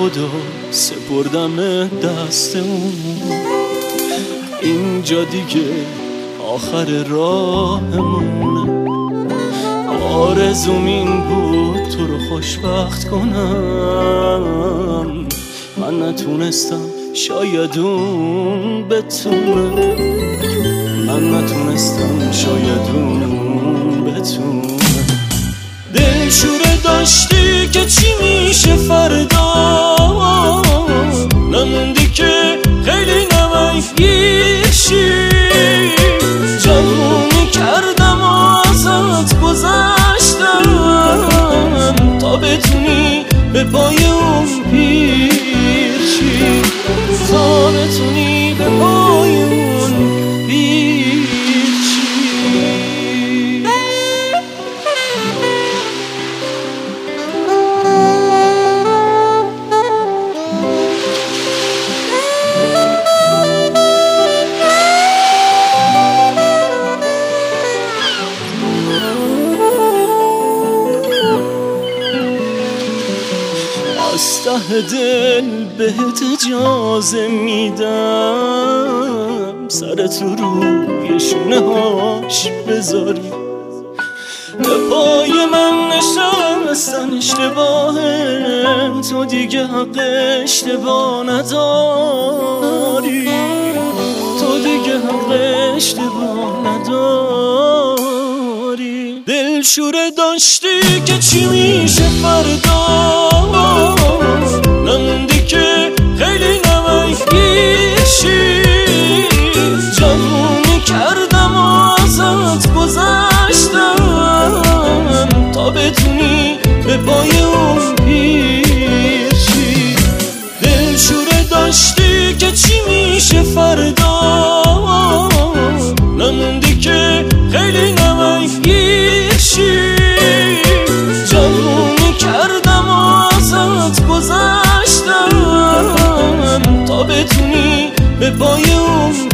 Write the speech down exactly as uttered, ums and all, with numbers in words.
خدا سپردم دست اون. اینجا دیگه آخر راهمونه، آرزوم این بود تو رو خوشبخت کنم. من نتونستم شاید اون بتونه، من نتونستم شاید اون بتونه. دلشوره داشتی که چی میشه فردا، نموندی که خیلی نمکگیرشی. جوونی کردم ازت گذشتم تا بتونی به پای اون پیرشی، تا بتونی به پای اون پیرشی. از ته دل بهت اجازه میدم سرت روی شونه هاش بذاری. به پای من نشستن اشتباهه، تو دیگه حق اشتباه نداری، تو دیگه حق اشتباه نداری. دلشوره داشتی که چی میشه فردا، نموندی که خیلی نمکگیرشی. جوونی کردم ازت گذشتم تا بتونی به پای اون پیرشی. دلشوره داشتی که چی میشه فردا، نموندی که خیلی نمکگیرشی. جوونی کردم ازت گذشتم تا بتونی به پای اون